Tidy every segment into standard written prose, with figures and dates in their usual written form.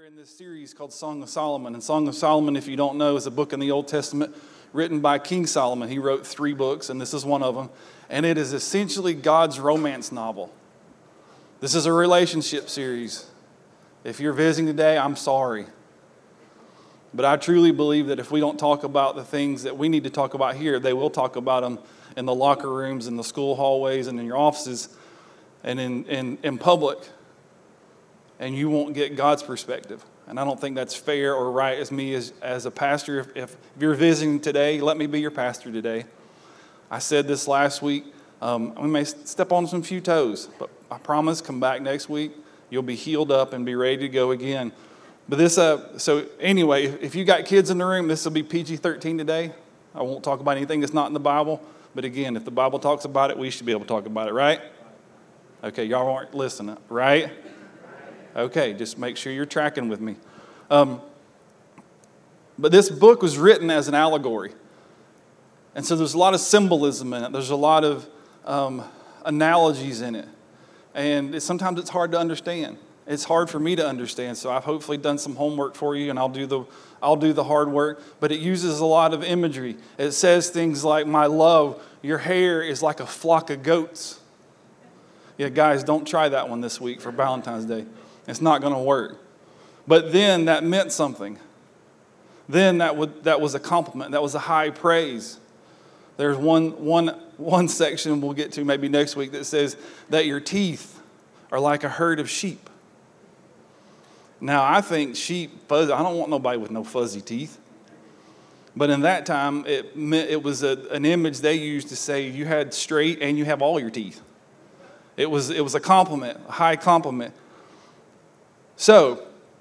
in this series called Song of Solomon. And Song of Solomon, if you don't know, is a book in the Old Testament written by King Solomon. He wrote 3 books, and this is one of them. And it is essentially God's romance novel. This is a relationship series. If you're visiting today, I'm sorry. But I truly believe that if we don't talk about the things that we need to talk about here, they will talk about them in the locker rooms, in the school hallways, and in your offices, and in public. And you won't get God's perspective. And I don't think that's fair or right as me as a pastor. If you're visiting today, let me be your pastor today. I said this last week. We may step on some few toes, but I promise, come back next week. You'll be healed up and be ready to go again. But this, so anyway, if you got kids in the room, this will be PG-13 today. I won't talk about anything that's not in the Bible. But again, if the Bible talks about it, we should be able to talk about it, right? Okay, y'all aren't listening, right? Okay, just make sure you're tracking with me. But this book was written as an allegory. And so there's a lot of symbolism in it. There's a lot of analogies in it. And sometimes it's hard to understand. It's hard for me to understand. So I've hopefully done some homework for you, and I'll do the hard work. But it uses a lot of imagery. It says things like, "My love, your hair is like a flock of goats." Yeah, guys, don't try that one this week for Valentine's Day. It's not going to work. But then that meant something. Then that was a compliment. That was a high praise. There's one section we'll get to maybe next week that says that your teeth are like a herd of sheep. Now, I think sheep, fuzzy. I don't want nobody with no fuzzy teeth. But in that time, it was an image they used to say you had straight and you have all your teeth. It was a compliment, a high compliment. So,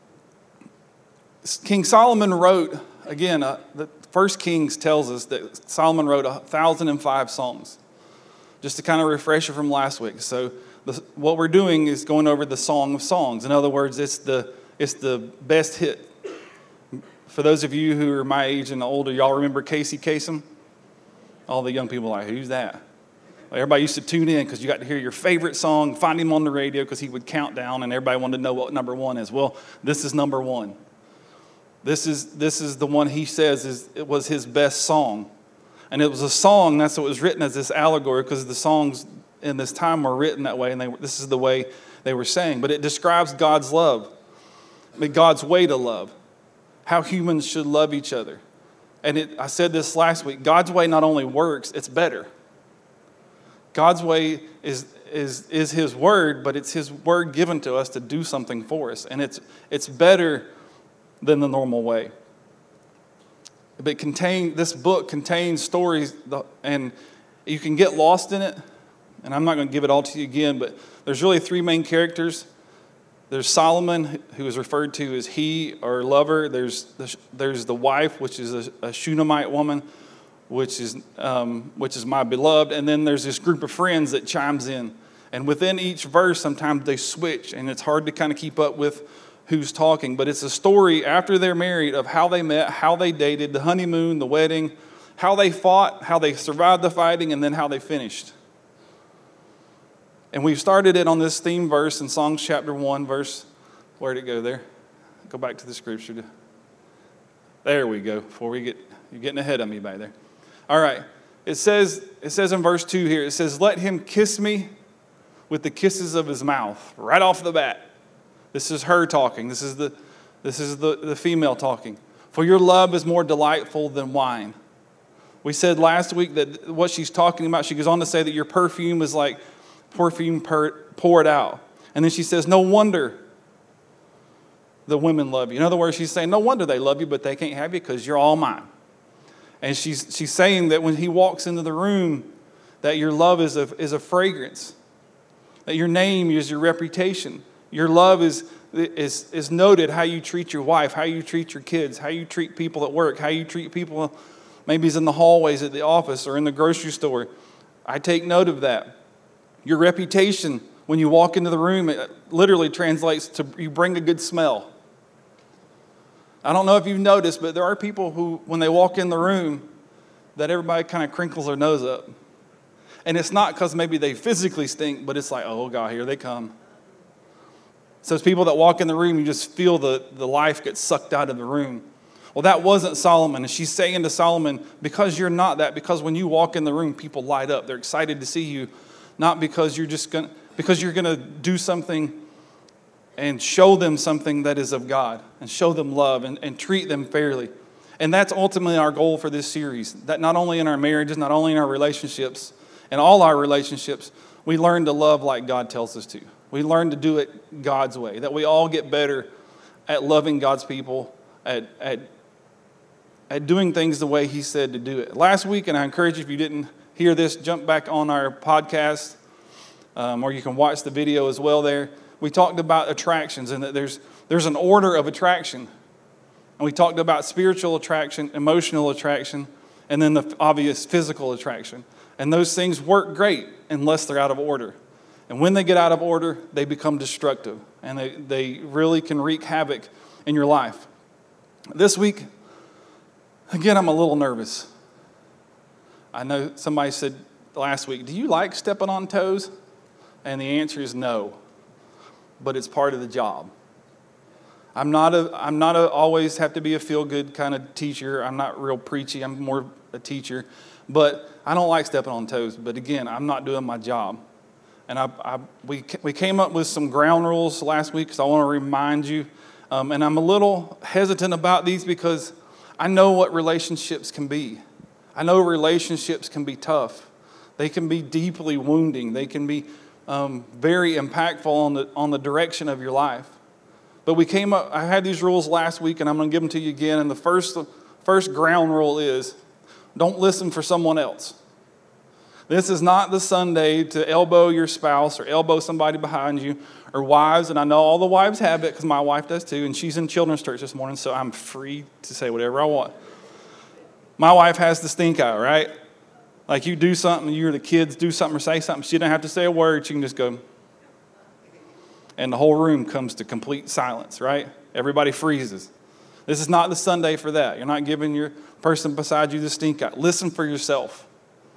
King Solomon wrote, again, the First Kings tells us that Solomon wrote 1,005 songs. Just to kind of refresh you from last week. So, what we're doing is going over the Song of Songs. In other words, it's the best hit. For those of you who are my age and older, y'all remember Casey Kasem? All the young people are like, who's that? Everybody used to tune in because you got to hear your favorite song, find him on the radio because he would count down and everybody wanted to know what number 1 is. Well, this is number 1. This is the one he says it was his best song. And it was a song, that's what was written as this allegory because the songs in this time were written that way and this is the way they were saying. But it describes God's love, God's way to love, how humans should love each other. And I said this last week, God's way not only works, it's better. God's way is His word, but it's His word given to us to do something for us. And it's better than the normal way. But this book contains stories, and you can get lost in it. And I'm not going to give it all to you again, but there's really 3 main characters. There's Solomon, who is referred to as he or lover. There's the wife, which is a Shunammite woman, which is my beloved. And then there's this group of friends that chimes in. And within each verse, sometimes they switch, and it's hard to kind of keep up with who's talking. But it's a story after they're married of how they met, how they dated, the honeymoon, the wedding, how they fought, how they survived the fighting, and then how they finished. And we've started it on this theme verse in Songs chapter 1, verse, where'd it go there? Go back to the scripture. There we go, you're getting ahead of me back there. All right, it says in verse 2 here, it says, "Let him kiss me with the kisses of his mouth," right off the bat. This is her talking. This is the female talking. "For your love is more delightful than wine." We said last week that what she's talking about, she goes on to say that your perfume is like perfume poured out. And then she says, "No wonder the women love you." In other words, she's saying, no wonder they love you, but they can't have you because you're all mine. And she's saying that when he walks into the room, that your love is a fragrance. That your name is your reputation. Your love is noted, how you treat your wife, how you treat your kids, how you treat people at work, how you treat people maybe it's in the hallways at the office or in the grocery store. I take note of that. Your reputation, when you walk into the room, it literally translates to you bring a good smell. I don't know if you've noticed, but there are people who, when they walk in the room, that everybody kind of crinkles their nose up. And it's not because maybe they physically stink, but it's like, oh God, here they come. So those people that walk in the room, you just feel the life get sucked out of the room. Well, that wasn't Solomon. And she's saying to Solomon, because you're not that, because when you walk in the room, people light up. They're excited to see you, not because you're going to do something and show them something that is of God and show them love and treat them fairly. And that's ultimately our goal for this series, that not only in our marriages, not only in our relationships, in all our relationships, we learn to love like God tells us to. We learn to do it God's way, that we all get better at loving God's people, at doing things the way He said to do it. Last week, and I encourage you, if you didn't hear this, jump back on our podcast, or you can watch the video as well there. We talked about attractions and that there's an order of attraction. And we talked about spiritual attraction, emotional attraction, and then the obvious physical attraction. And those things work great unless they're out of order. And when they get out of order, they become destructive. And they really can wreak havoc in your life. This week, again, I'm a little nervous. I know somebody said last week, do you like stepping on toes? And the answer is no. But it's part of the job. I'm not always have to be a feel-good kind of teacher. I'm not real preachy. I'm more a teacher. But I don't like stepping on toes. But again, I'm not doing my job. And we came up with some ground rules last week because I want to remind you. And I'm a little hesitant about these because I know what relationships can be. I know relationships can be tough. They can be deeply wounding. They can be very impactful on the direction of your life. But I had these rules last week, and I'm going to give them to you again. And the first ground rule is, don't listen for someone else. This is not the Sunday to elbow your spouse or elbow somebody behind you, or wives. And I know all the wives have it because my wife does too, and she's in children's church this morning, so I'm free to say whatever I want. My wife has the stink eye, right? Like you do something, you or the kids do something or say something, she doesn't have to say a word, she can just go. And the whole room comes to complete silence, right? Everybody freezes. This is not the Sunday for that. You're not giving your person beside you the stink eye. Listen for yourself.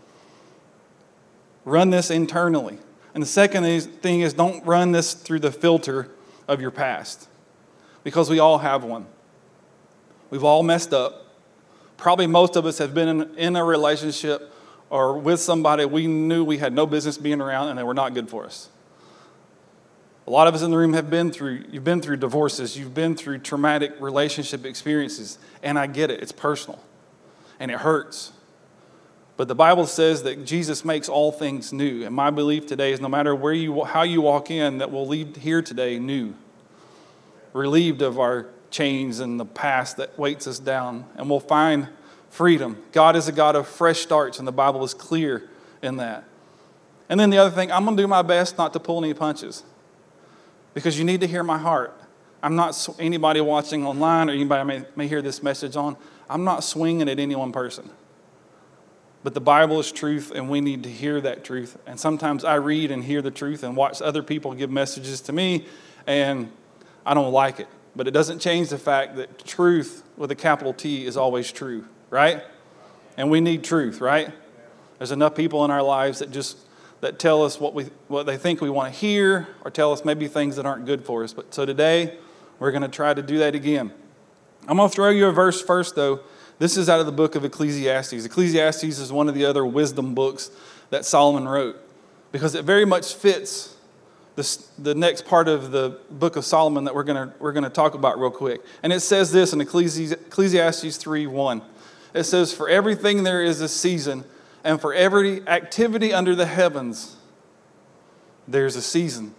Run this internally. And the second thing is don't run this through the filter of your past. Because we all have one. We've all messed up. Probably most of us have been in a relationship or with somebody we knew we had no business being around and they were not good for us. A lot of us in the room you've been through divorces, you've been through traumatic relationship experiences, and I get it, it's personal, and it hurts. But the Bible says that Jesus makes all things new, and my belief today is no matter how you walk in, that we'll leave here today new, relieved of our chains and the past that weights us down, and we'll find freedom. God is a God of fresh starts, and the Bible is clear in that. And then the other thing, I'm going to do my best not to pull any punches. Because you need to hear my heart. I'm not anybody watching online or anybody may hear this message on. I'm not swinging at any one person. But the Bible is truth, and we need to hear that truth. And sometimes I read and hear the truth and watch other people give messages to me, and I don't like it. But it doesn't change the fact that truth with a capital T is always true, right? And we need truth, right? There's enough people in our lives that tell us what they think we want to hear, or tell us maybe things that aren't good for us. But so today, we're going to try to do that again. I'm going to throw you a verse first, though. This is out of the book of Ecclesiastes. Ecclesiastes is one of the other wisdom books that Solomon wrote, because it very much fits the next part of the book of Solomon that we're going to talk about real quick. And it says this in Ecclesiastes 3:1. It says, "For everything there is a season, and for every activity under the heavens, there's a season."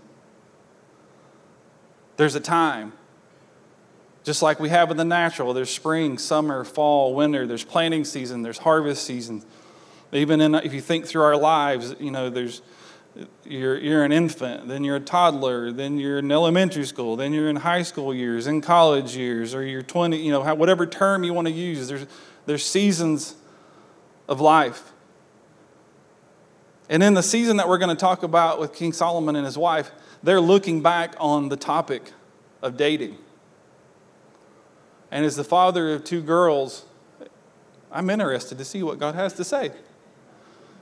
There's a time. Just like we have in the natural, there's spring, summer, fall, winter. There's planting season, there's harvest season. Even if you think through our lives, you're an infant, then you're a toddler, then you're in elementary school, then you're in high school years, in college years, or you're 20, whatever term you want to use. There's seasons of life. And in the season that we're going to talk about with King Solomon and his wife, they're looking back on the topic of dating. And as the father of two girls, I'm interested to see what God has to say.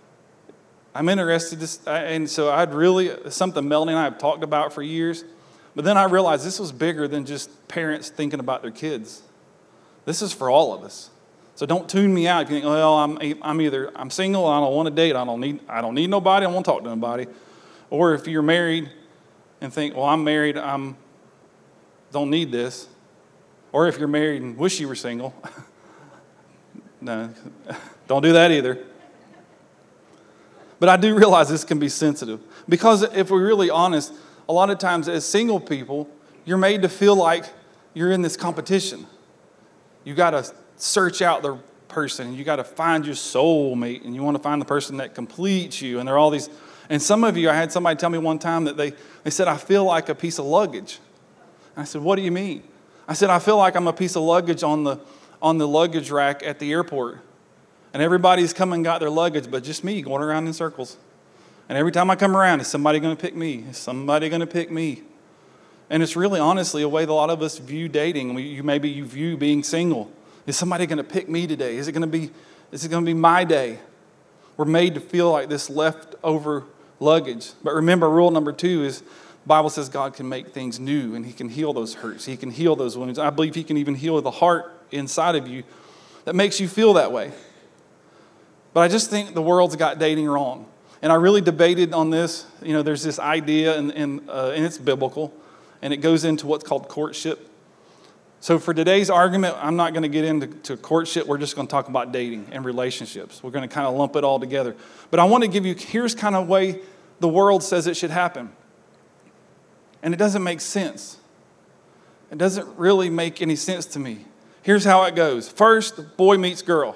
I'm interested and so something Melanie and I have talked about for years, But then I realized this was bigger than just parents thinking about their kids. This is for all of us. So don't tune me out if you think, well, I'm single, I don't want to date, I don't need nobody, I don't want to talk to nobody. Or if you're married and think, well, I'm married, don't need this. Or if you're married and wish you were single. No, don't do that either. But I do realize this can be sensitive. Because if we're really honest, a lot of times as single people, you're made to feel like you're in this competition. You got to search out the person. You got to find your soulmate. And you want to find the person that completes you. And there are all these. And some of you, I had somebody tell me one time that they said, I feel like a piece of luggage. And I said, what do you mean? I said, I feel like I'm a piece of luggage on the luggage rack at the airport. And everybody's come and got their luggage, but just me going around in circles. And every time I come around, is somebody going to pick me? Is somebody going to pick me? And it's really honestly a way that a lot of us view dating. Maybe you view being single. Is somebody going to pick me today? Is it going to be my day? We're made to feel like this leftover luggage. But remember, rule number 2 is the Bible says God can make things new and he can heal those hurts. He can heal those wounds. I believe he can even heal the heart inside of you that makes you feel that way. But I just think the world's got dating wrong. And I really debated on this. You know, there's this idea, and it's biblical, and it goes into what's called courtship. So for today's argument, I'm not going to get into courtship. We're just going to talk about dating and relationships. We're going to kind of lump it all together. But I want to give you, here's kind of way the world says it should happen. And it doesn't make sense. It doesn't really make any sense to me. Here's how it goes. First, boy meets girl.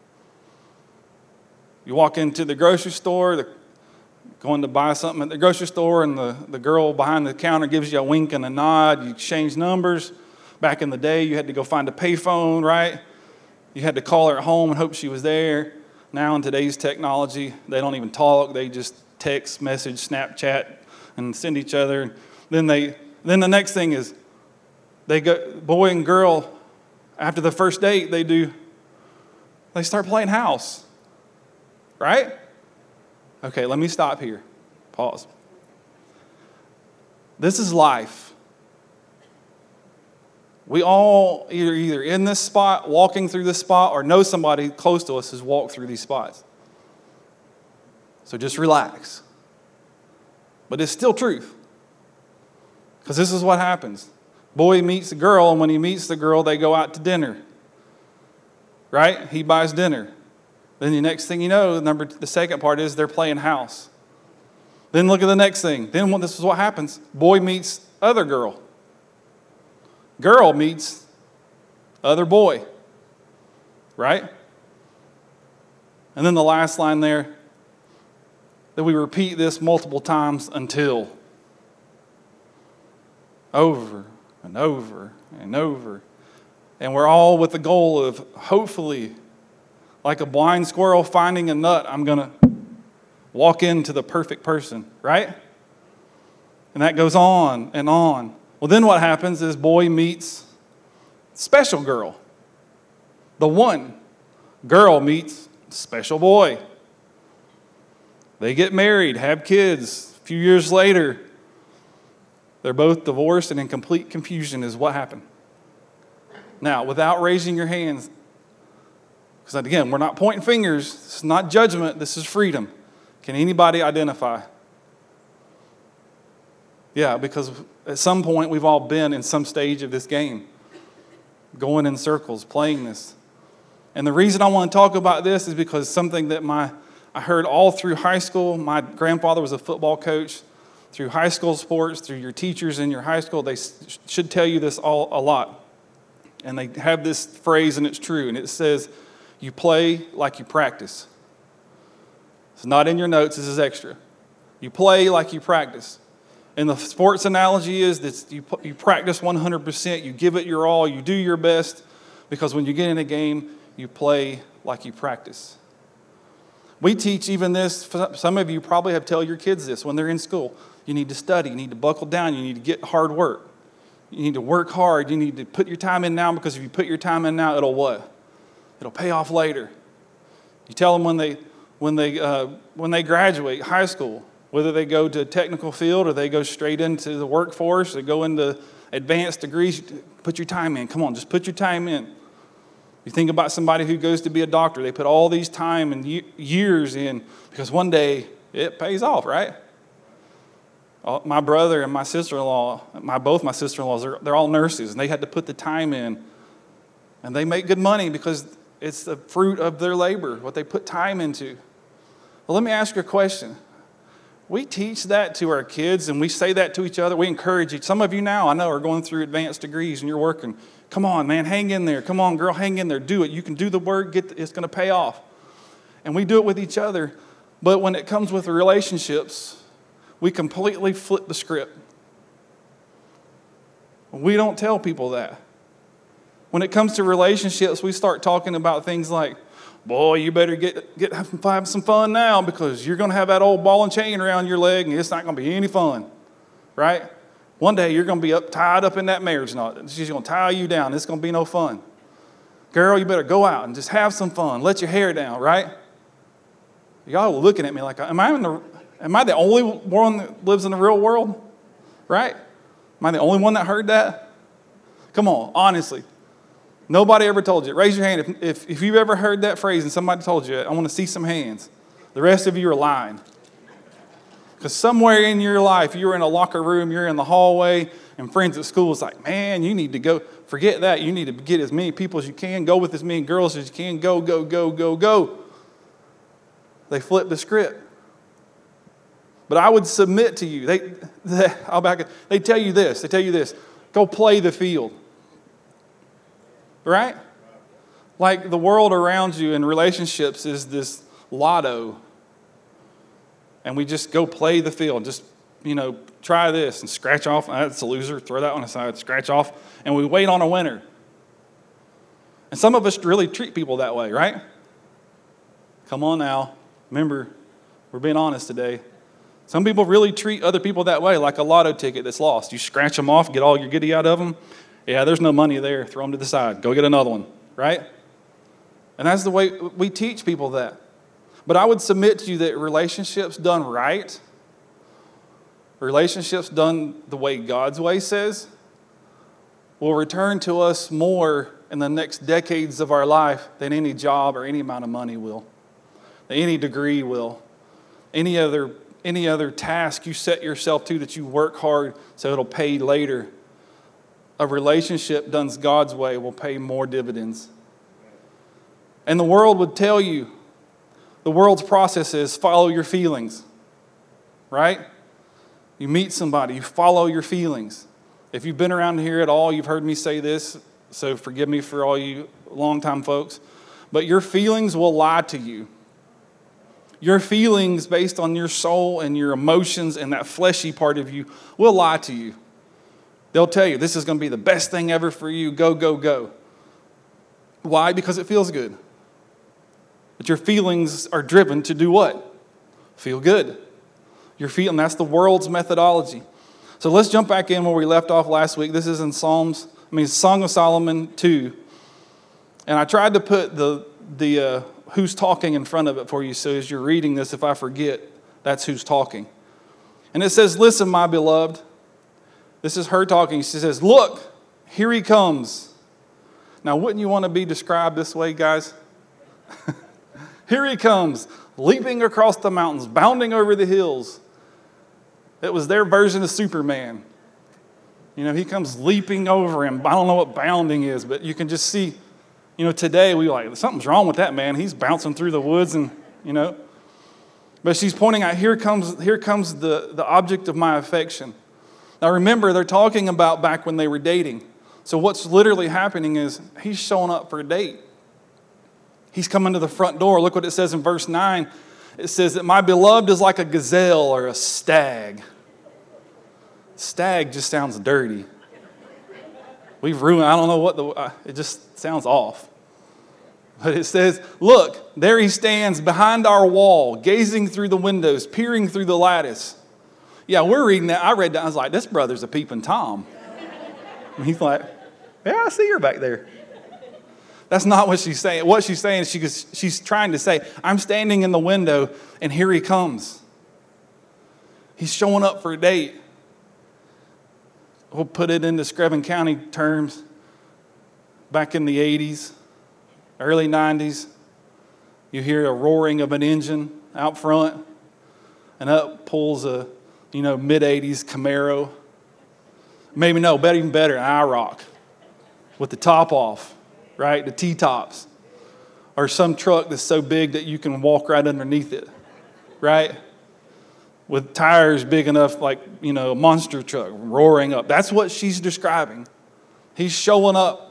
You walk into the grocery store, they're going to buy something at the grocery store, and the girl behind the counter gives you a wink and a nod. You exchange numbers. Back in the day, you had to go find a payphone, right? You had to call her at home and hope she was there. Now, in today's technology, they don't even talk. They just text, message, Snapchat, and send each other. Then the next thing is they go, boy and girl, after the first date, they start playing house. Right? Okay, let me stop here. Pause. This is life. We all either in this spot, walking through this spot, or know somebody close to us has walked through these spots. So just relax. But it's still truth. Because this is what happens. Boy meets a girl, and when he meets the girl, they go out to dinner. Right? He buys dinner. Then the next thing you know, the second part is they're playing house. Then look at the next thing. Then this is what happens. Boy meets other girl. Girl meets other boy. Right? And then the last line there, that we repeat this multiple times until. Over and over and over. And we're all with the goal of hopefully, like a blind squirrel finding a nut, I'm going to walk into the perfect person, right? And that goes on and on. Well, then what happens is boy meets special girl. The one. Girl meets special boy. They get married, have kids. A few years later, they're both divorced, and in complete confusion is what happened. Now, without raising your hands, because again, we're not pointing fingers. This is not judgment. This is freedom. Can anybody identify? Yeah, because at some point we've all been in some stage of this game, going in circles, playing this. And the reason I want to talk about this is because something that I heard all through high school. My grandfather was a football coach. Through high school sports, through your teachers in your high school, they should tell you this a lot. And they have this phrase, and it's true, and it says, you play like you practice. It's not in your notes. This is extra. You play like you practice. And the sports analogy is that you practice 100%. You give it your all. You do your best. Because when you get in a game, you play like you practice. We teach even this. Some of you probably have tell your kids this when they're in school. You need to study. You need to buckle down. You need to get hard work. You need to work hard. You need to put your time in now, because if you put your time in now, it'll what? It'll pay off later. You tell them when they graduate high school, Whether they go to a technical field or they go straight into the workforce, they go into advanced degrees, put your time in. Come on, just put your time in. You think about somebody who goes to be a doctor. They put all these time and years in because one day it pays off, right? My brother and my sister-in-law, both my sister-in-laws, they're all nurses, and they had to put the time in. And they make good money because it's the fruit of their labor, what they put time into. Well, let me ask you a question. We teach that to our kids, and we say that to each other. We encourage each. Some of you now, I know, are going through advanced degrees, and you're working. Come on, man, hang in there. Come on, girl, hang in there. Do it. You can do the work. It's going to pay off. And we do it with each other. But when it comes with relationships, we completely flip the script. We don't tell people that. When it comes to relationships, we start talking about things like, boy, you better have some fun now because you're going to have that old ball and chain around your leg and it's not going to be any fun, right? One day you're going to be tied up in that marriage knot. She's going to tie you down. It's going to be no fun. Girl, you better go out and just have some fun. Let your hair down, right? Y'all are looking at me like, am I the only one that lives in the real world, right? Am I the only one that heard that? Come on, honestly. Nobody ever told you. Raise your hand if you've ever heard that phrase and somebody told you it. I want to see some hands. The rest of you are lying. Because somewhere in your life, you're in a locker room, you're in the hallway, and friends at school is like, man, you need to go. Forget that. You need to get as many people as you can. Go with as many girls as you can. Go, go, go, go, go. They flip the script. But I would submit to you. They tell you this. They tell you this. Go play the field. Right? Like the world around you in relationships is this lotto. And we just go play the field. Just, try this and scratch off. That's a loser. Throw that one aside. Scratch off. And we wait on a winner. And some of us really treat people that way, right? Come on now. Remember, we're being honest today. Some people really treat other people that way, like a lotto ticket that's lost. You scratch them off, get all your goodie out of them. Yeah, there's no money there. Throw them to the side. Go get another one, right? And that's the way we teach people that. But I would submit to you that relationships done right, relationships done the way God's way says, will return to us more in the next decades of our life than any job or any amount of money will, than any degree will, any other task you set yourself to that you work hard so it'll pay later. A relationship done God's way will pay more dividends. And the world would tell you, the world's process is follow your feelings, right? You meet somebody, you follow your feelings. If you've been around here at all, you've heard me say this, so forgive me for all you longtime folks, but your feelings will lie to you. Your feelings based on your soul and your emotions and that fleshy part of you will lie to you. They'll tell you this is going to be the best thing ever for you. Go, go, go. Why? Because it feels good. But your feelings are driven to do what? Feel good. That's the world's methodology. So let's jump back in where we left off last week. This is in Song of Solomon 2. And I tried to put the who's talking in front of it for you. So as you're reading this, if I forget, that's who's talking. And it says, listen, my beloved. This is her talking. She says, look, here he comes. Now, wouldn't you want to be described this way, guys? Here he comes, leaping across the mountains, bounding over the hills. It was their version of Superman. He comes leaping over him. I don't know what bounding is, but you can just see, today we like, something's wrong with that man. He's bouncing through the woods and. But she's pointing out, here comes the object of my affection. Now remember, they're talking about back when they were dating. So what's literally happening is he's showing up for a date. He's coming to the front door. Look what it says in verse 9. It says that my beloved is like a gazelle or a stag. Stag just sounds dirty. We've ruined, I don't know what it just sounds off. But it says, look, there he stands behind our wall, gazing through the windows, peering through the lattice. Yeah, we're reading that. I read that. I was like, this brother's a peeping Tom. And he's like, yeah, I see her back there. That's not what she's saying. What she's saying is she's trying to say, I'm standing in the window and here he comes. He's showing up for a date. We'll put it into Screven County terms. Back in the 80s, early 90s, you hear a roaring of an engine out front, and up pulls a, mid-80s Camaro. Maybe no, but even better, an IROC with the top off, right? The T-tops. Or some truck that's so big that you can walk right underneath it, right? With tires big enough, like, a monster truck roaring up. That's what she's describing. He's showing up.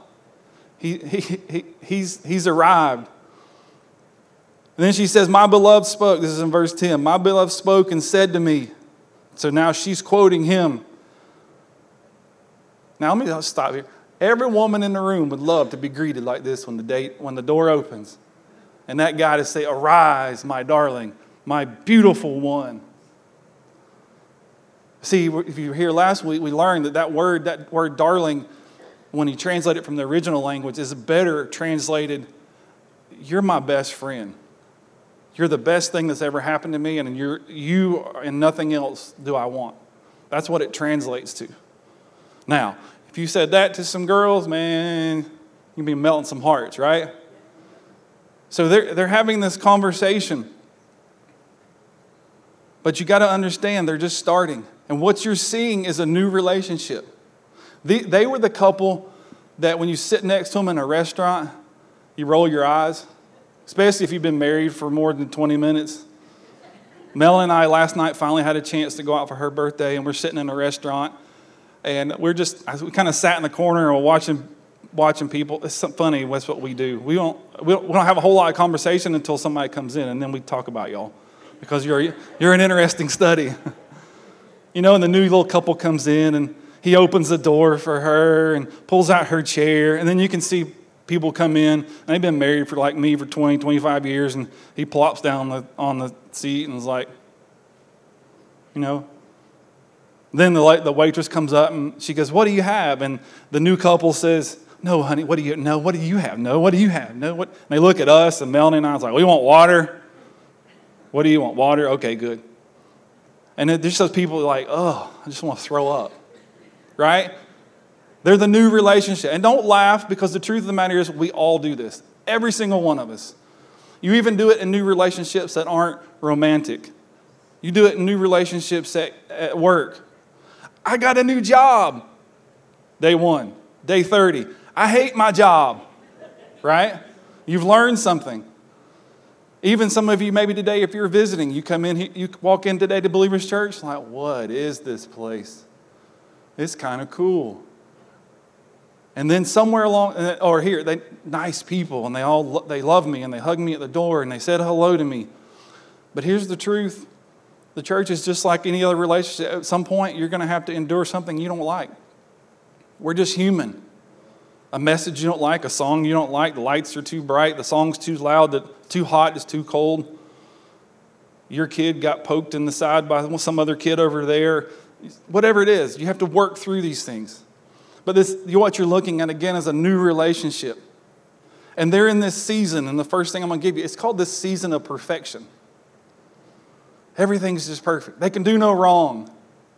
He's arrived. And then she says, my beloved spoke. This is in verse 10. My beloved spoke and said to me. So now she's quoting him. Now let me stop here. Every woman in the room would love to be greeted like this when the door opens. And that guy to say, arise, my darling, my beautiful one. See, if you were here last week, we learned that word darling, when you translate it from the original language, is better translated, you're my best friend. You're the best thing that's ever happened to me, and you and nothing else do I want. That's what it translates to. Now, if you said that to some girls, man, you'd be melting some hearts, right? So they're having this conversation. But you got to understand, they're just starting. And what you're seeing is a new relationship. They were the couple that when you sit next to them in a restaurant, you roll your eyes, especially if you've been married for more than 20 minutes. Mel and I last night finally had a chance to go out for her birthday, and we're sitting in a restaurant, and we kind of sat in the corner and watching people. It's funny, that's what we do. We don't have a whole lot of conversation until somebody comes in, and then we talk about y'all, because you're an interesting study. And the new little couple comes in, and he opens the door for her and pulls out her chair. And then you can see people come in. And they've been married for like me for 20, 25 years. And he plops down on the seat and is like, Then the waitress comes up and she goes, what do you have? And the new couple says, no, honey, what do you have? No, what do you have? No, what? And they look at us, and Melanie and I was like, we want water. What do you want? Water? Okay, good. And there's those people like, oh, I just want to throw up. Right? They're the new relationship. And don't laugh, because the truth of the matter is we all do this. Every single one of us. You even do it in new relationships that aren't romantic. You do it in new relationships at work. I got a new job. Day 1. Day 30. I hate my job. Right? You've learned something. Even some of you, maybe today, if you're visiting, you come in, you walk in today to Believers Church, like, what is this place? It's kind of cool. And then somewhere along, or here, they nice people, and they love me, and they hug me at the door, and they said hello to me. But here's the truth. The church is just like any other relationship. At some point, you're going to have to endure something you don't like. We're just human. A message you don't like, a song you don't like, the lights are too bright, the song's too loud, too hot, it's too cold. Your kid got poked in the side by some other kid over there. Whatever it is, you have to work through these things. But what you're looking at, again, is a new relationship. And they're in this season, and the first thing I'm going to give you, it's called this season of perfection. Everything's just perfect. They can do no wrong.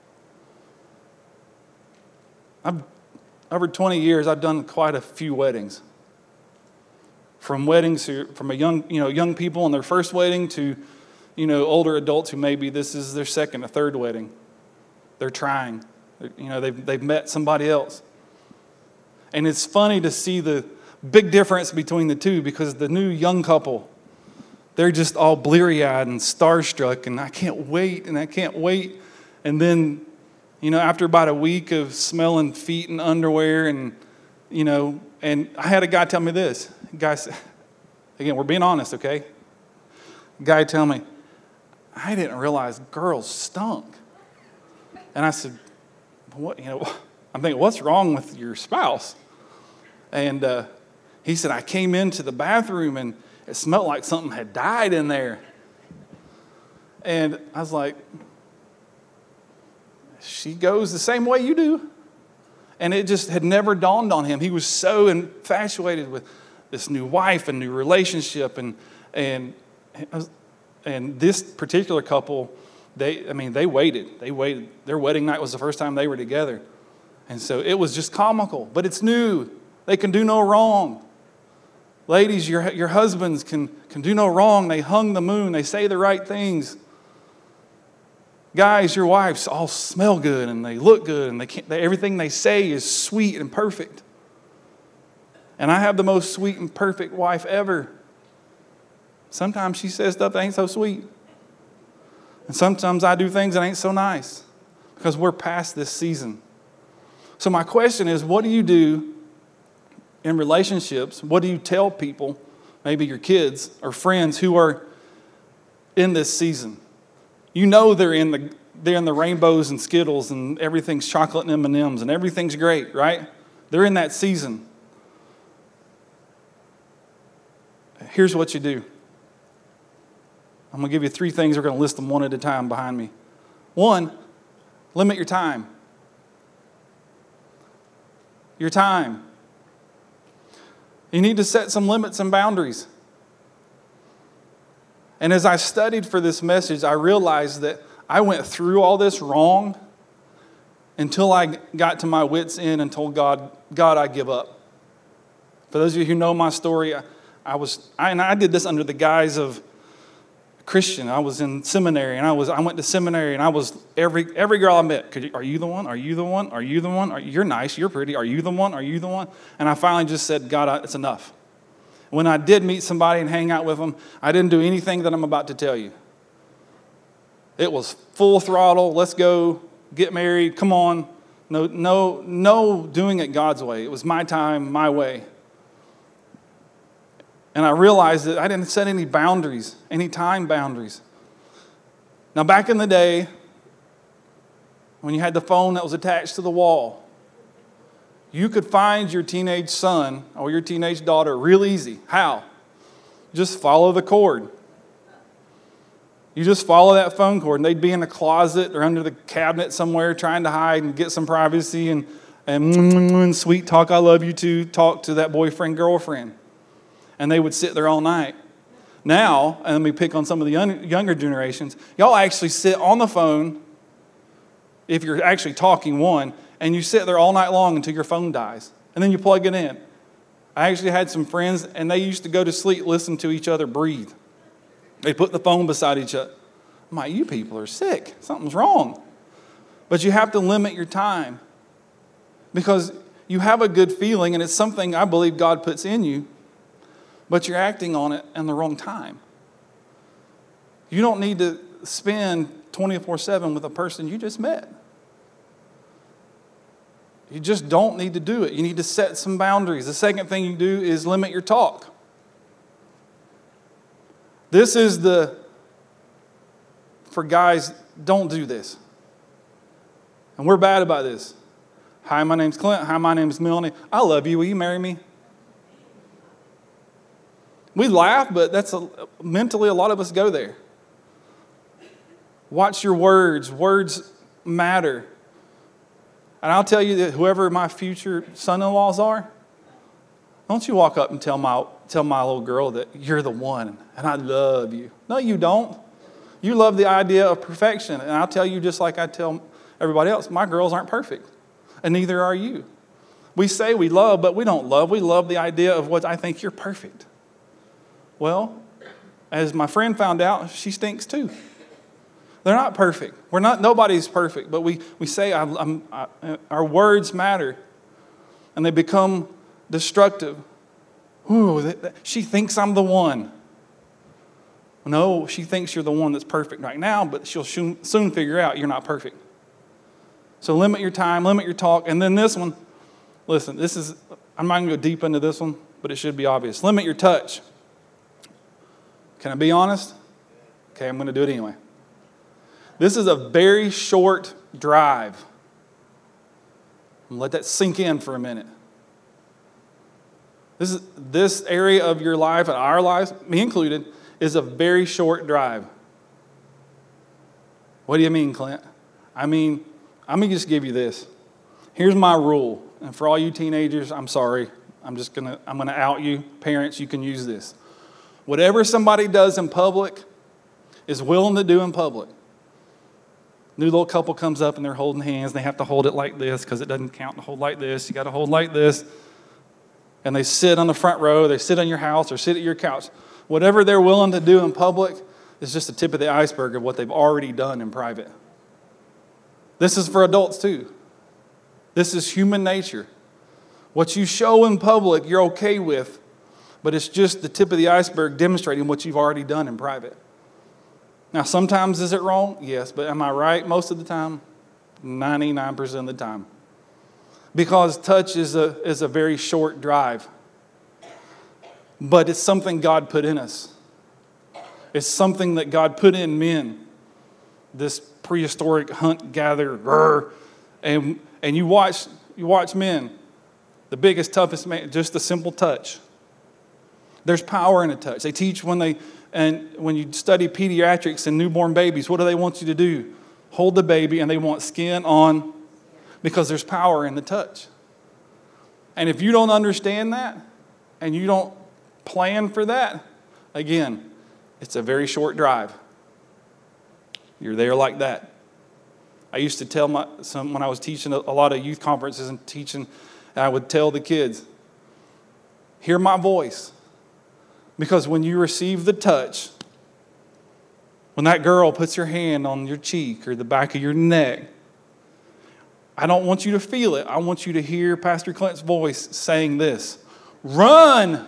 Over 20 years, I've done quite a few weddings. From weddings from young people on their first wedding to, older adults who maybe this is their second or third wedding. They're trying. They've met somebody else. And it's funny to see the big difference between the two, because the new young couple, they're just all bleary-eyed and starstruck, and I can't wait. And then, after about a week of smelling feet and underwear, and I had a guy tell me this. Guys, again, we're being honest, okay? Guy tell me, I didn't realize girls stunk. And I said, what? I'm thinking, what's wrong with your spouse? And he said, I came into the bathroom and it smelled like something had died in there. And I was like, she goes the same way you do. And it just had never dawned on him. He was so infatuated with this new wife and new relationship. And this particular couple, They waited. They waited. Their wedding night was the first time they were together. And so it was just comical, but it's new. They can do no wrong. Ladies, your husbands can do no wrong. They hung the moon. They say the right things. Guys, your wives all smell good and they look good and everything they say is sweet and perfect. And I have the most sweet and perfect wife ever. Sometimes she says stuff that ain't so sweet. And sometimes I do things that ain't so nice because we're past this season. So my question is, what do you do in relationships? What do you tell people, maybe your kids or friends who are in this season? You know they're in the rainbows and Skittles and everything's chocolate and M&Ms and everything's great, right? They're in that season. Here's what you do. I'm going to give you 3 things. We're going to list them one at a time behind me. 1, limit your time. Your time. You need to set some limits and boundaries. And as I studied for this message, I realized that I went through all this wrong until I got to my wits' end and told God, I give up. For those of you who know my story, I did this under the guise of Christian. I was in seminary, and I went to seminary, and I was every girl I met. Are you the one? Are you the one? Are you the one? You're nice. You're pretty. Are you the one? Are you the one? And I finally just said, God, it's enough. When I did meet somebody and hang out with them, I didn't do anything that I'm about to tell you. It was full throttle. Let's go get married. Come on. No, doing it God's way. It was my time, my way. And I realized that I didn't set any boundaries, any time boundaries. Now, back in the day, when you had the phone that was attached to the wall, you could find your teenage son or your teenage daughter real easy. How? Just follow the cord. You just follow that phone cord, and they'd be in a closet or under the cabinet somewhere trying to hide and get some privacy and sweet talk, I love you too, talk to that boyfriend, girlfriend. And they would sit there all night. Now, and let me pick on some of the younger generations, y'all actually sit on the phone, if you're actually talking one, and you sit there all night long until your phone dies. And then you plug it in. I actually had some friends, and they used to go to sleep, listen to each other breathe. They put the phone beside each other. I'm like, you people are sick. Something's wrong. But you have to limit your time. Because you have a good feeling, and it's something I believe God puts in you, but you're acting on it in the wrong time. You don't need to spend 24/7 with a person you just met. You just don't need to do it. You need to set some boundaries. The second thing you do is limit your talk. This is for guys, don't do this. And we're bad about this. Hi, my name's Clint. Hi, my name's Melanie. I love you. Will you marry me? We laugh, but mentally a lot of us go there. Watch your words. Words matter. And I'll tell you that whoever my future son-in-laws are, don't you walk up and tell my little girl that you're the one and I love you. No, you don't. You love the idea of perfection. And I'll tell you just like I tell everybody else, my girls aren't perfect. And neither are you. We say we love, but we don't love. We love the idea of what I think you're perfect. Well, as my friend found out, she stinks too. They're not perfect. Nobody's perfect, but we say our words matter, and they become destructive. Ooh, she thinks I'm the one. No, she thinks you're the one that's perfect right now, but she'll soon figure out you're not perfect. So limit your time, limit your talk, and then this one. Listen, I'm not going to go deep into this one, but it should be obvious. Limit your touch. Can I be honest? Okay, I'm going to do it anyway. This is a very short drive. I'm going to let that sink in for a minute. This area of your life and our lives, me included, is a very short drive. What do you mean, Clint? I mean, I'm going to just give you this. Here's my rule. And for all you teenagers, I'm sorry. I'm going to out you. Parents, you can use this. Whatever somebody does in public is willing to do in public. New little couple comes up and they're holding hands. They have to hold it like this because it doesn't count to hold like this. You got to hold like this. And they sit on the front row. They sit on your house or sit at your couch. Whatever they're willing to do in public is just the tip of the iceberg of what they've already done in private. This is for adults too. This is human nature. What you show in public, you're okay with, but it's just the tip of the iceberg demonstrating what you've already done in private. Now, sometimes is it wrong? Yes, but am I right most of the time? 99% of the time. Because touch is a very short drive. But it's something God put in us. It's something that God put in men. This prehistoric hunt-gatherer. And you watch men. The biggest, toughest man, just a simple touch. There's power in a touch. They teach when you study pediatrics and newborn babies, what do they want you to do? Hold the baby, and they want skin on, because there's power in the touch. And if you don't understand that, and you don't plan for that, again, it's a very short drive. You're there like that. I used to tell when I was teaching a lot of youth conferences and teaching, I would tell the kids, hear my voice. Because when you receive the touch, when that girl puts her hand on your cheek or the back of your neck, I don't want you to feel it. I want you to hear Pastor Clint's voice saying this, run!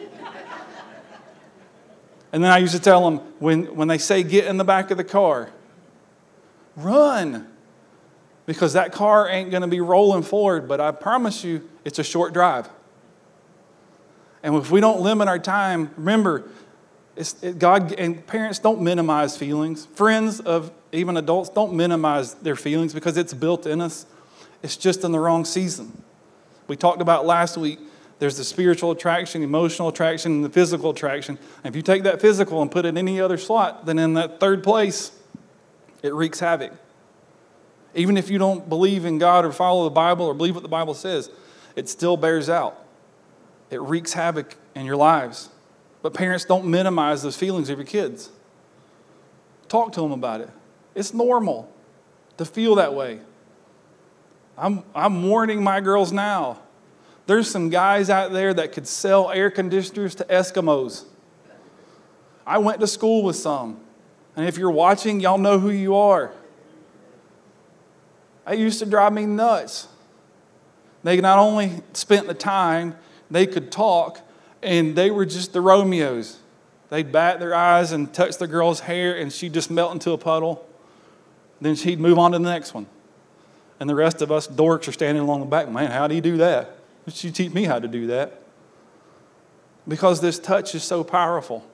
And then I used to tell them, when they say get in the back of the car, run! Because that car ain't going to be rolling forward, but I promise you, it's a short drive. And if we don't limit our time, remember, God and parents, don't minimize feelings. Friends of even adults, don't minimize their feelings because it's built in us. It's just in the wrong season. We talked about last week, there's the spiritual attraction, emotional attraction, and the physical attraction. And if you take that physical and put it in any other slot, then in that third place, it wreaks havoc. Even if you don't believe in God or follow the Bible or believe what the Bible says, it still bears out. It wreaks havoc in your lives. But parents, don't minimize those feelings of your kids. Talk to them about it. It's normal to feel that way. I'm warning my girls now. There's some guys out there that could sell air conditioners to Eskimos. I went to school with some. And if you're watching, y'all know who you are. It used to drive me nuts. They not only spent the time, they could talk, and they were just the Romeos. They'd bat their eyes and touch the girl's hair, and she'd just melt into a puddle. Then she'd move on to the next one. And the rest of us dorks are standing along the back. Man, how do you do that? She teach me how to do that. Because this touch is so powerful.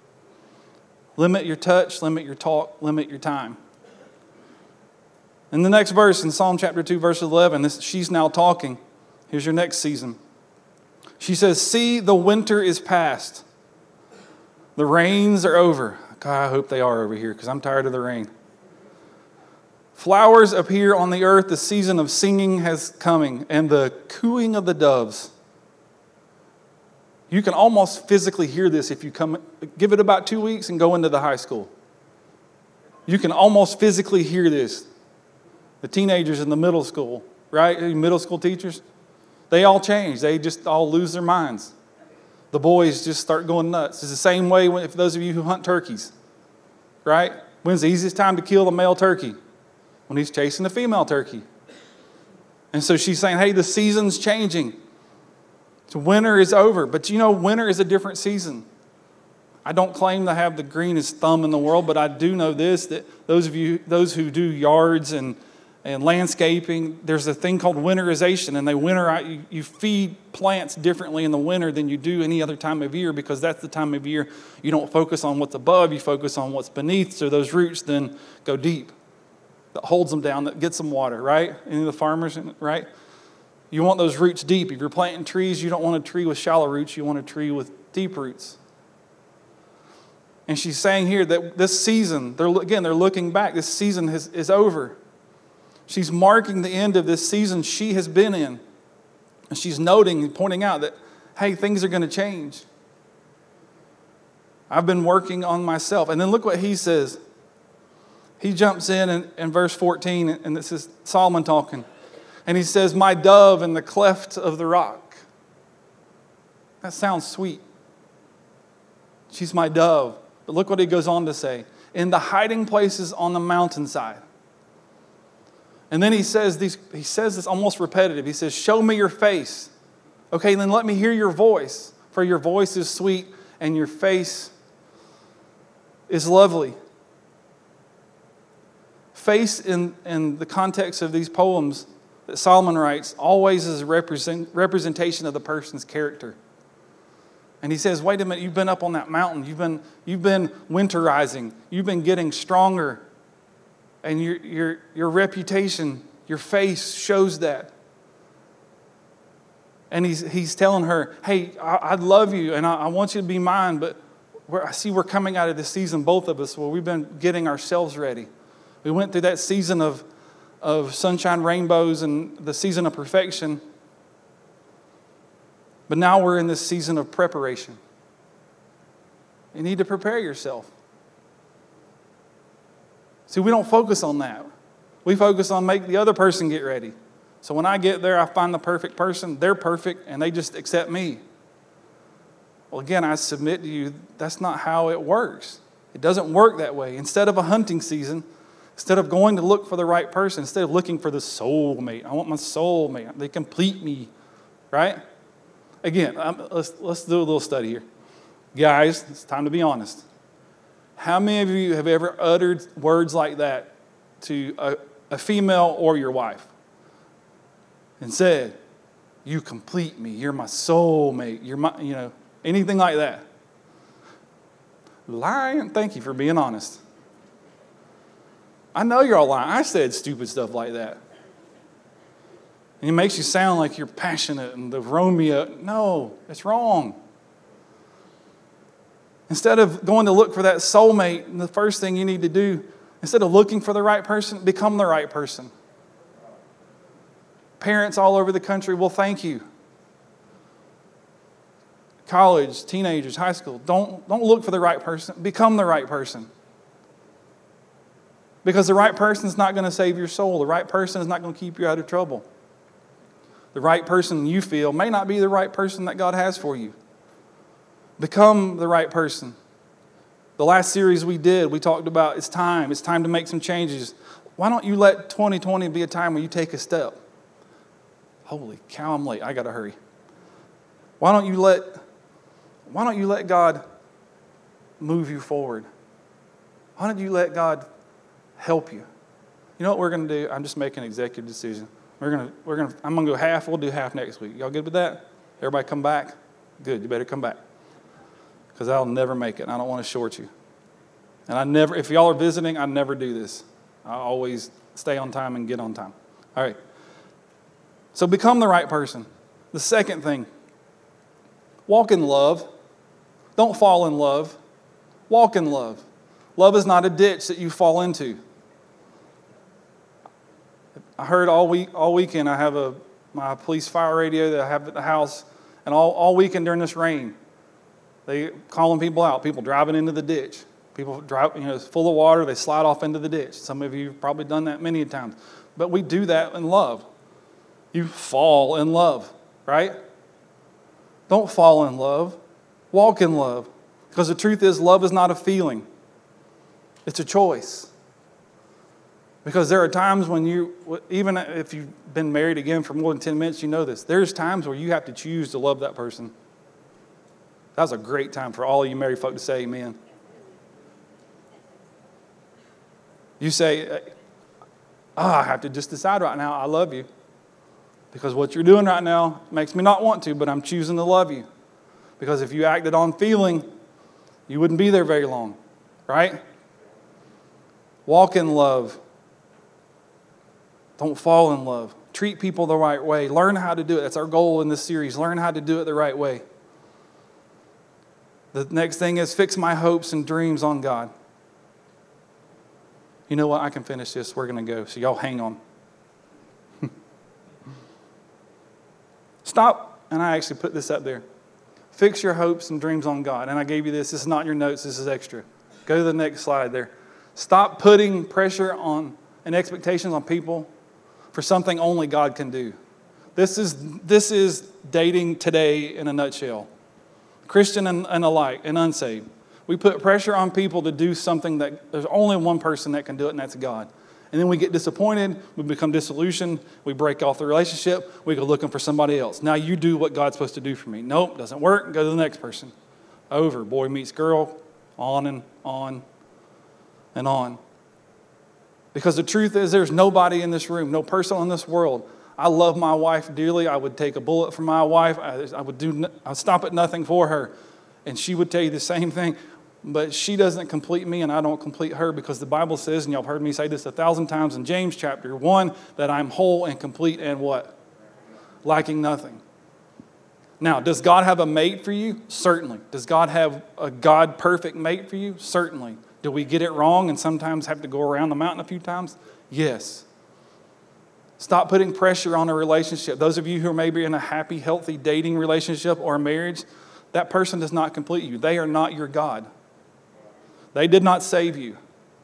Limit your touch, limit your talk, limit your time. In the next verse, in Psalm chapter 2, verse 11, she's now talking. Here's your next season. She says, see, the winter is past. The rains are over. God, I hope they are over here because I'm tired of the rain. Flowers appear on the earth. The season of singing has coming, and the cooing of the doves. You can almost physically hear this if you give it about 2 weeks and go into the high school. You can almost physically hear this. The teenagers in the middle school, right? Middle school teachers, they all change. They just all lose their minds. The boys just start going nuts. It's the same way if those of you who hunt turkeys, right? When's the easiest time to kill the male turkey? When he's chasing the female turkey. And so she's saying, hey, the season's changing. So winter is over. But you know, winter is a different season. I don't claim to have the greenest thumb in the world, but I do know this, that those who do yards and landscaping, there's a thing called winterization, and they winter out. You feed plants differently in the winter than you do any other time of year, because that's the time of year you don't focus on what's above, you focus on what's beneath, so those roots then go deep. That holds them down, that gets them water, right? Any of the farmers, right? You want those roots deep. If you're planting trees, you don't want a tree with shallow roots, you want a tree with deep roots. And she's saying here that this season, they're looking back, this season is over. She's marking the end of this season she has been in. And she's noting and pointing out that, hey, things are going to change. I've been working on myself. And then look what he says. He jumps in verse 14, and this is Solomon talking. And he says, my dove in the cleft of the rock. That sounds sweet. She's my dove. But look what he goes on to say. In the hiding places on the mountainside. And then he says this almost repetitive. He says, show me your face. Okay, then let me hear your voice. For your voice is sweet and your face is lovely. Face in the context of these poems that Solomon writes always is a representation of the person's character. And he says, wait a minute, you've been up on that mountain. You've been winterizing. You've been getting stronger. And your reputation, your face shows that. And he's telling her, hey, I love you and I want you to be mine, but I see we're coming out of this season, both of us, where we've been getting ourselves ready. We went through that season of sunshine, rainbows, and the season of perfection. But now we're in this season of preparation. You need to prepare yourself. See, we don't focus on that. We focus on make the other person get ready. So when I get there, I find the perfect person. They're perfect, and they just accept me. Well, again, I submit to you, that's not how it works. It doesn't work that way. Instead of a hunting season, instead of going to look for the right person, instead of looking for the soulmate, I want my soulmate. They complete me, right? Again, let's do a little study here. Guys, it's time to be honest. How many of you have ever uttered words like that to a female or your wife and said, you complete me, you're my soulmate, you're my, anything like that? Lying? Thank you for being honest. I know you're all lying. I said stupid stuff like that. And it makes you sound like you're passionate and the Romeo. No, it's wrong. Instead of going to look for that soulmate, the first thing you need to do, instead of looking for the right person, become the right person. Parents all over the country will thank you. College, teenagers, high school, don't look for the right person. Become the right person. Because the right person is not going to save your soul. The right person is not going to keep you out of trouble. The right person you feel may not be the right person that God has for you. Become the right person. The last series we did, we talked about it's time to make some changes. Why don't you let 2020 be a time where you take a step? Holy cow, I'm late. I got to hurry. Why don't you let God move you forward? Why don't you let God help you? You know what we're going to do? I'm just making an executive decision. I'm going to go half. We'll do half next week. Y'all good with that? Everybody come back? Good. You better come back. Because I'll never make it, and I don't want to short you. And if y'all are visiting, I never do this. I always stay on time and get on time. All right. So become the right person. The second thing, walk in love. Don't fall in love. Walk in love. Love is not a ditch that you fall into. I heard all weekend, I have my police fire radio that I have at the house, and all weekend during this rain, they calling people out, people driving into the ditch. People drive, it's full of water, they slide off into the ditch. Some of you have probably done that many times. But we do that in love. You fall in love, right? Don't fall in love. Walk in love. Because the truth is, love is not a feeling. It's a choice. Because there are times when even if you've been married again for more than 10 minutes, you know this. There's times where you have to choose to love that person. That was a great time for all of you married folk to say amen. You say, I have to just decide right now, I love you. Because what you're doing right now makes me not want to, but I'm choosing to love you. Because if you acted on feeling, you wouldn't be there very long, right? Walk in love. Don't fall in love. Treat people the right way. Learn how to do it. That's our goal in this series. Learn how to do it the right way. The next thing is fix my hopes and dreams on God. You know what? I can finish this. We're going to go. So y'all hang on. Stop. And I actually put this up there. Fix your hopes and dreams on God. And I gave you this. This is not your notes. This is extra. Go to the next slide there. Stop putting pressure on and expectations on people for something only God can do. This is dating today in a nutshell. Christian and alike and unsaved. We put pressure on people to do something that there's only one person that can do it, and that's God. And then we get disappointed, we become disillusioned, we break off the relationship, we go looking for somebody else. Now you do what God's supposed to do for me. Nope, doesn't work, go to the next person. Over, boy meets girl, on and on and on. Because the truth is there's nobody in this room, no person in this world. I love my wife dearly. I would take a bullet for my wife. I'd stop at nothing for her. And she would tell you the same thing. But she doesn't complete me and I don't complete her, because the Bible says, and y'all have heard me say this 1,000 times in James chapter 1, that I'm whole and complete and what? Lacking nothing. Now, does God have a mate for you? Certainly. Does God have a God-perfect mate for you? Certainly. Do we get it wrong and sometimes have to go around the mountain a few times? Yes. Stop putting pressure on a relationship. Those of you who are maybe in a happy, healthy dating relationship or a marriage, that person does not complete you. They are not your God. They did not save you.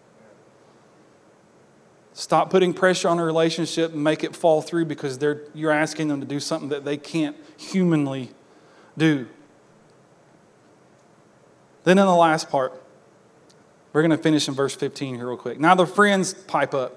Stop putting pressure on a relationship and make it fall through because you're asking them to do something that they can't humanly do. Then in the last part, we're going to finish in verse 15 here real quick. Now the friends pipe up.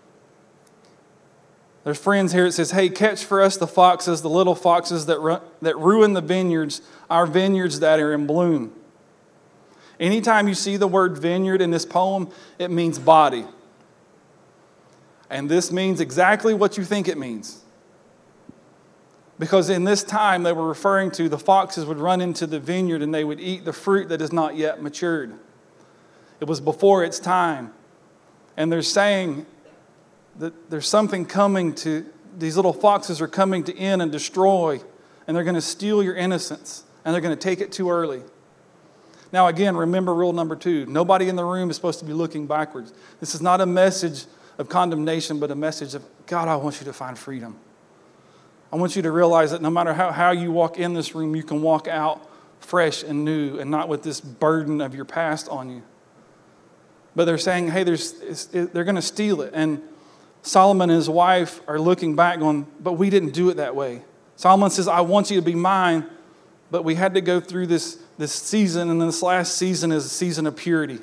There's friends here. It says, hey, catch for us the foxes, the little foxes that ruin the vineyards, our vineyards that are in bloom. Anytime you see the word vineyard in this poem, it means body. And this means exactly what you think it means. Because in this time they were referring to the foxes would run into the vineyard and they would eat the fruit that is not yet matured. It was before its time. And they're saying that there's something coming to, these little foxes are coming to end and destroy, and they're going to steal your innocence, and they're going to take it too early. Now again, remember rule number 2. Nobody in the room is supposed to be looking backwards. This is not a message of condemnation, but a message of, God, I want you to find freedom. I want you to realize that no matter how you walk in this room, you can walk out fresh and new and not with this burden of your past on you. But they're saying, hey, they're going to steal it. And Solomon and his wife are looking back going, but we didn't do it that way. Solomon says, I want you to be mine, but we had to go through this season, and this last season is a season of purity.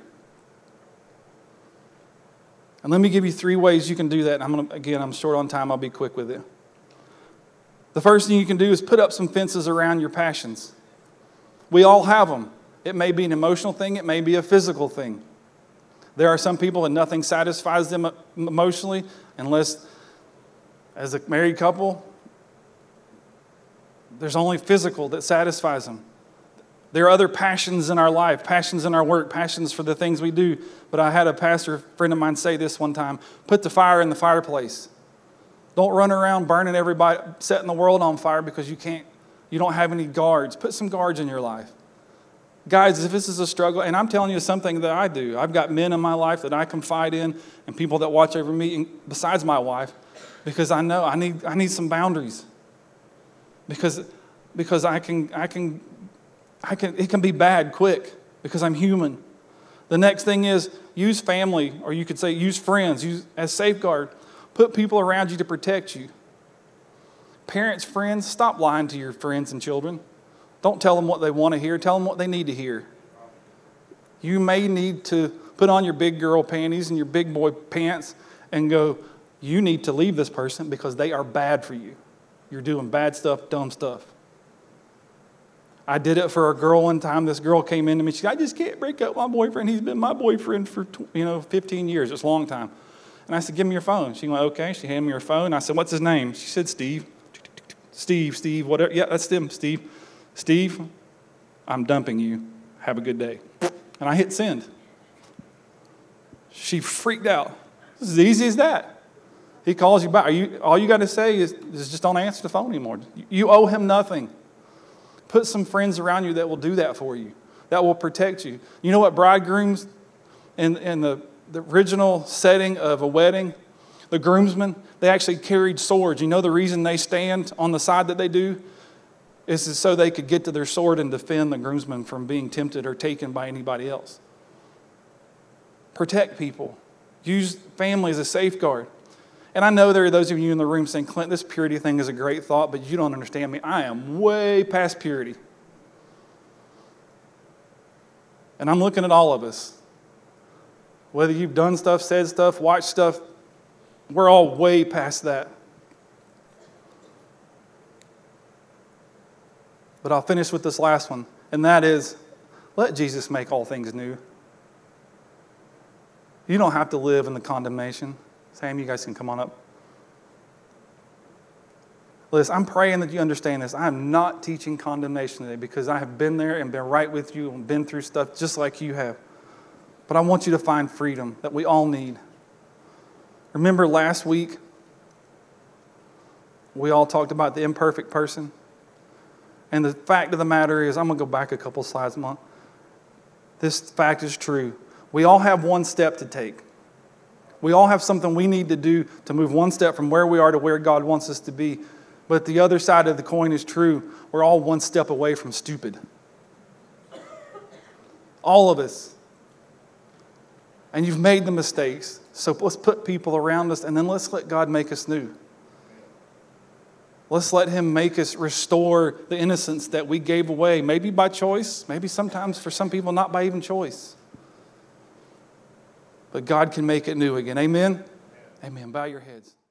And let me give you 3 ways you can do that. I'm short on time. I'll be quick with it. The first thing you can do is put up some fences around your passions. We all have them. It may be an emotional thing. It may be a physical thing. There are some people that nothing satisfies them emotionally unless, as a married couple, there's only physical that satisfies them. There are other passions in our life, passions in our work, passions for the things we do. But I had a pastor friend of mine say this one time, put the fire in the fireplace. Don't run around burning everybody, setting the world on fire because you don't have any guards. Put some guards in your life. Guys, if this is a struggle, and I'm telling you something that I do. I've got men in my life that I confide in and people that watch over me, besides my wife, because I know I need some boundaries. Because it can be bad quick because I'm human. The next thing is use family, or you could say use friends, use as safeguard. Put people around you to protect you. Parents, friends, stop lying to your friends and children. Don't tell them what they want to hear. Tell them what they need to hear. You may need to put on your big girl panties and your big boy pants and go, you need to leave this person because they are bad for you. You're doing bad stuff, dumb stuff. I did it for a girl one time. This girl came in to me. She said, I just can't break up with my boyfriend. He's been my boyfriend for 15 years. It's a long time. And I said, give me your phone. She went, okay. She handed me her phone. I said, what's his name? She said, Steve. Steve, whatever. Yeah, that's him, Steve. Steve, I'm dumping you. Have a good day. And I hit send. She freaked out. It's as easy as that. He calls you back. All you got to say is just don't answer the phone anymore. You owe him nothing. Put some friends around you that will do that for you, that will protect you. You know what bridegrooms in the original setting of a wedding, the groomsmen, they actually carried swords. You know the reason they stand on the side that they do is so they could get to their sword and defend the groomsmen from being tempted or taken by anybody else. Protect people. Use family as a safeguard. And I know there are those of you in the room saying, Clint, this purity thing is a great thought, but you don't understand me. I am way past purity. And I'm looking at all of us. Whether you've done stuff, said stuff, watched stuff, we're all way past that. But I'll finish with this last one, and that is, let Jesus make all things new. You don't have to live in the condemnation. Sam, you guys can come on up. Listen, I'm praying that you understand this. I am not teaching condemnation today because I have been there and been right with you and been through stuff just like you have. But I want you to find freedom that we all need. Remember last week, we all talked about the imperfect person? And the fact of the matter is, I'm going to go back a couple slides more. This fact is true. We all have one step to take. We all have something we need to do to move one step from where we are to where God wants us to be. But the other side of the coin is true. We're all one step away from stupid. All of us. And you've made the mistakes. So let's put people around us and then let's let God make us new. Let's let Him make us restore the innocence that we gave away, maybe by choice, maybe sometimes for some people not by even choice. But God can make it new again. Amen? Amen. Bow your heads.